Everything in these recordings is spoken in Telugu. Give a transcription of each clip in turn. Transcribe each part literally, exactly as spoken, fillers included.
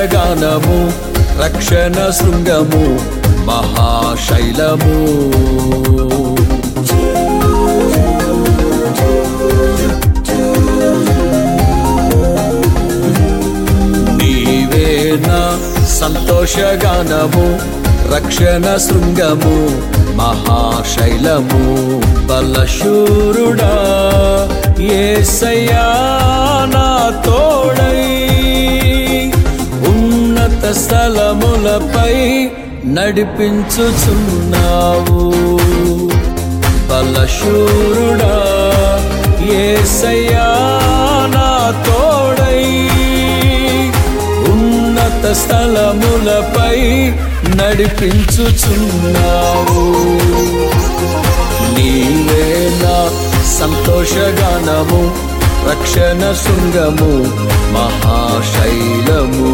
సంతోషగానము రక్షణ శృంగము మహాశైలము. నీవే నా సంతోషగానము రక్షణ శృంగము మహాశైలము. బలశూరుడా యేసయ్యా నా తోడై ఉన్నత స్థలములపై నడిపించుచున్నావు. బలశూరుడా యేసయ్యా నా తోడై ఉన్నత స్థలములపై నడిపించుచున్నావు. నీవే నా సంతోషగానము రక్షణ శృంగము మహాశైలము.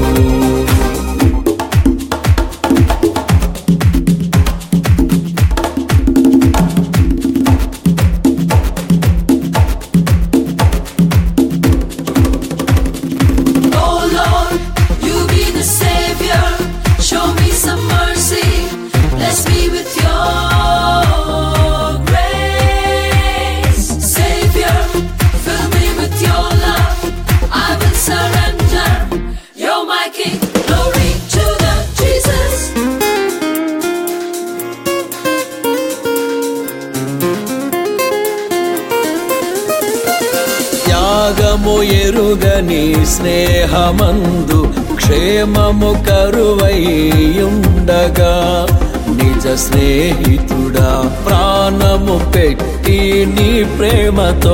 త్యాగము ఎరుగని స్నేహమందు క్షేమము కరువైయుండగా నిజ స్నేహితుడా ప్రాణము పెట్టి నీ ప్రేమతో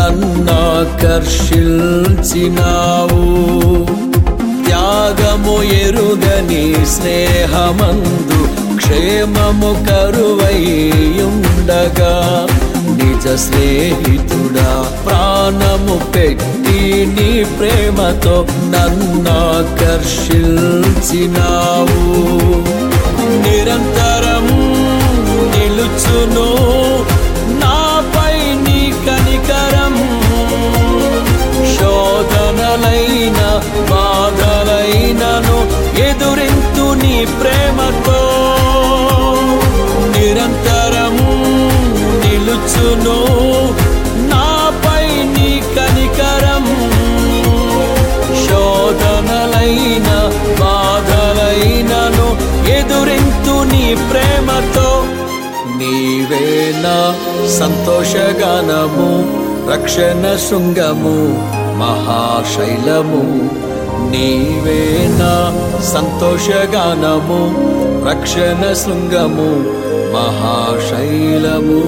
నన్నాకర్షించినావు. త్యాగము ఎరుగని స్నేహమందు క్షేమము కరువైయుండగా నిజ స్నేహితుడా ప్రాణము పెట్టి నీ ప్రేమతో నన్నాకర్షించినావు. నిరంతరం నిలుచును నాపై నీ కనికరం. శోధనలైన బాధలైనను ఎదురింతు నీ ప్రేమతో. నిరంతరం నిలుచును నాపై నీ కనికరం. శోధనలైన బాధలైనను ఎదురింతు నీ ప్రేమతో. నీవే నా సంతోషగానము రక్షణ శృంగము మహాశైలము. నీవే నా సంతోషగానము రక్షణ శృంగము మహాశైలము.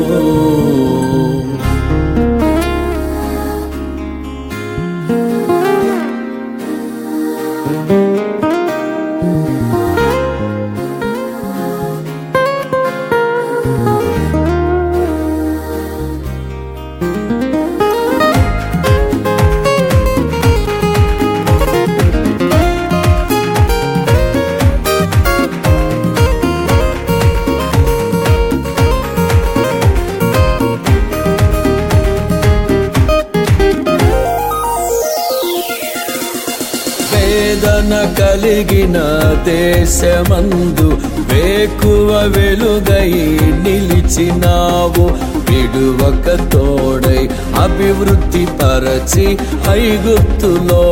వేదన కలిగిన దేశమందు వేకువ వెలుగై నిలిచినావు. విడువక తోడై అభివృద్ధి పరచి ఐగుప్తులో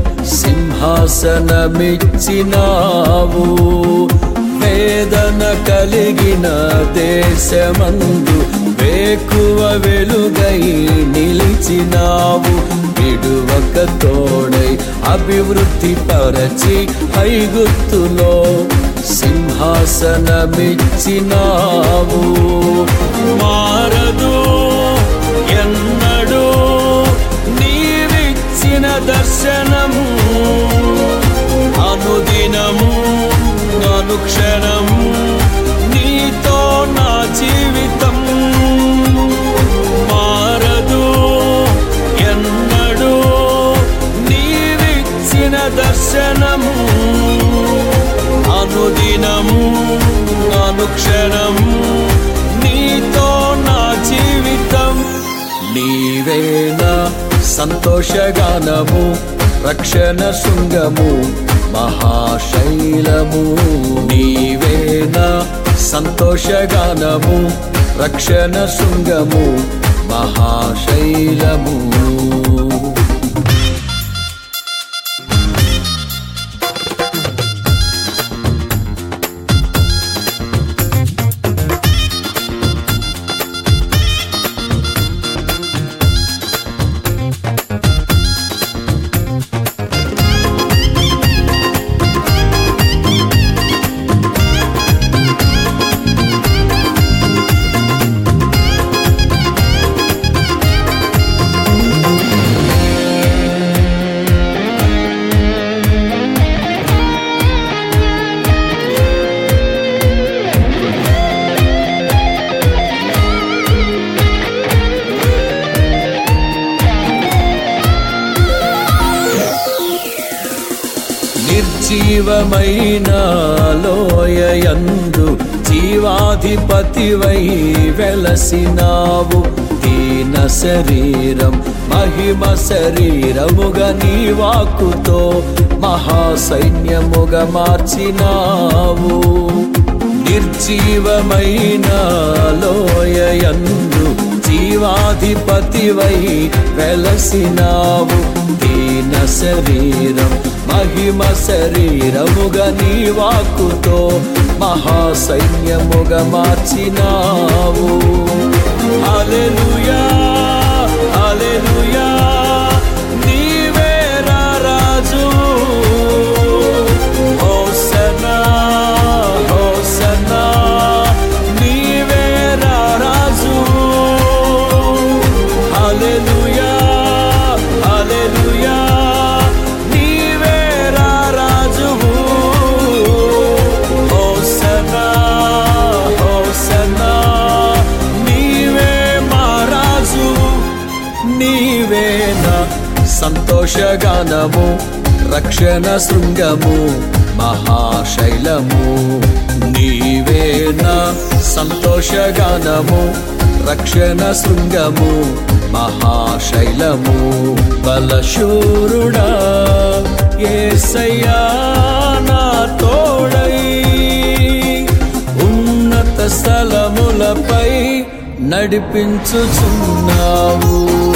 సింహాసనమిచ్చినావు. వేదన కలిగిన దేశమందు వేకువ వెలుగై నిలిచినావు. విడువక తోడై అభివృద్ధి పరచి ఐగుప్తులో సింహాసనమిచ్చినావు. మారదు ఎన్నడూ నీవిచ్చిన దర్శనము. అనుదినము అనుక్షణం నీతో నా జీవితం. మారదు ఎన్నడూ నీవిచ్చిన దర్శనము. అనుదినము అనుక్షణం నీతో నా జీవితం. నీవే నా సంతోషగానము రక్షణ శృంగము మహాశైలము. నీవేనా సంతోషగానము, రక్షణ శృంగము, మహాశైలము. నిర్జీవమైన లోయయందు జీవాధిపతివై వెలసినావు. దీన శరీరం మహిమ శరీరముగా నీ వాక్కుతో మహాసైన్యముగా మార్చినావు. నిర్జీవమైన లోయయందు జీవాధిపతివై వెలసినావు. దీన శరీరం మహిమ శరీరముగా నీ వాక్కుతో మహాసైన్యముగా మార్చినావు. హల్లెలూయా హల్లెలూయా, నీవే రాజు. హోసన్నా హోసన్నా, నీవే రాజు. హల్లెలూయా హల్లెలూయా, నీవే రాజువు. హోసన్నా హోసన్నా, నీవే మా రాజు. నీవేనా సంతోషగానము, రక్షణ శృంగము, మహాశైలము. నీవేనా సంతోషగానము, రక్షణ శృంగము, మహాశైలము. బలశూరుడా యేసయ్యా నా తోడై, ఉన్నత స్థలములపై నడిపించుచున్నావు.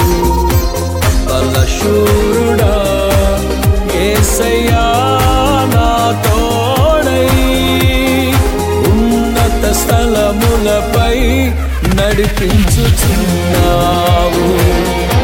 బలశూరుడా యేసయ్యా నా తోడై, ఉన్నత స్థలములపై నడిపించుచున్నావు.